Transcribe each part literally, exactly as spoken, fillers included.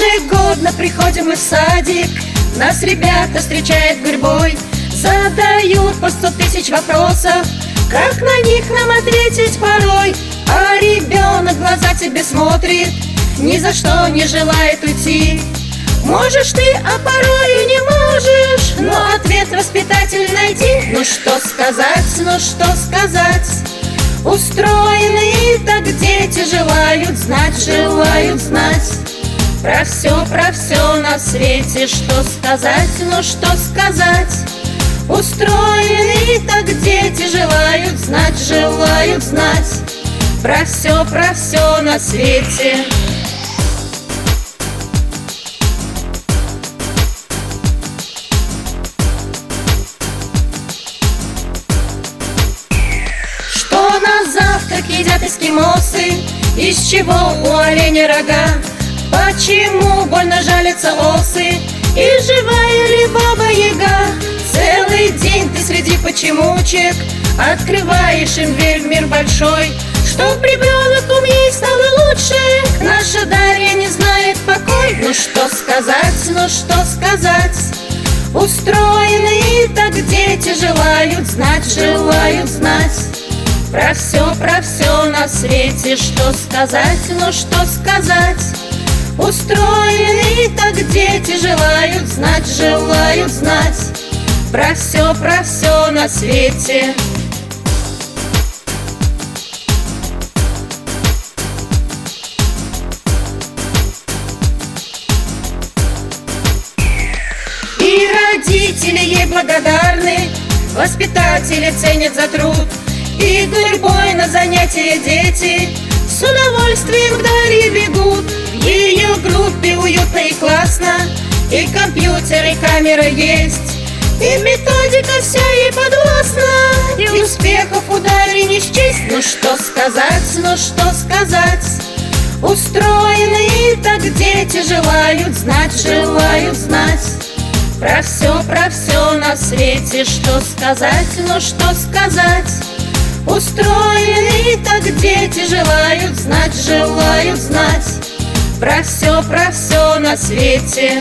Ежегодно приходим мы в садик, нас ребята встречают гурьбой, задают по сто тысяч вопросов, как на них нам ответить порой. А ребенок в глаза тебе смотрит, ни за что не желает уйти. Можешь ты, а порой и не можешь, но ответ воспитатель найди. Ну что сказать, ну что сказать, устроены так дети желают знать, желают знать про все, про все на свете. Что сказать, ну что сказать, устроены так дети желают знать, желают знать про все, про все на свете. Что на завтрак едят эскимосы, из чего у оленя рога? Почему больно жалятся осы, и живая ли баба-яга? Целый день ты среди почемучек открываешь им дверь в мир большой, чтоб ребенок умней стал и лучше. Наша Дарья не знает покой. Ну что сказать, ну что сказать, устроены так дети желают знать, желают знать про все, про все на свете. Что сказать, ну что сказать, устроены так дети желают знать, желают знать про все, про все на свете. И родители ей благодарны, воспитатели ценят за труд, и гурьбой на занятия дети с удовольствием к Дарье бегут. В ее группе уютно и классно, и компьютер, и камера есть, и методика вся ей подвластна, и успехов у Дарьи не счесть. Ну что сказать, ну что сказать, устроены так дети желают знать, желают знать про все, про все на свете. Что сказать, ну что сказать, устроены так дети желают знать, желают знать про все, про все на свете.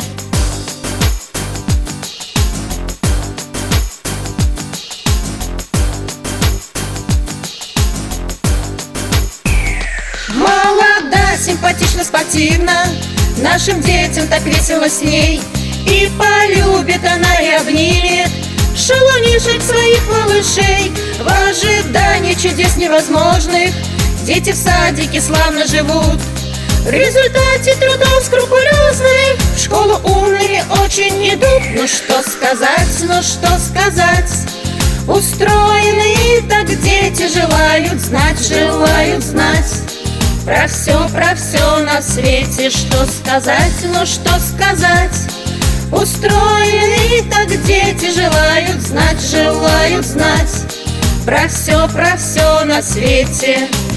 Молода, симпатично, спортивна, нашим детям так весело с ней, и полюбит она и обнимет шалунишек своих малышей. В ожидании чудес невозможных дети в садике славно живут, в результате трудов скрупулезных в школу умными очень идут. Ну что сказать, ну что сказать, устроены так дети желают знать, желают знать про все, про все на свете. Что сказать, ну что сказать, устроены так дети желают знать, желают знать про все, про все на свете.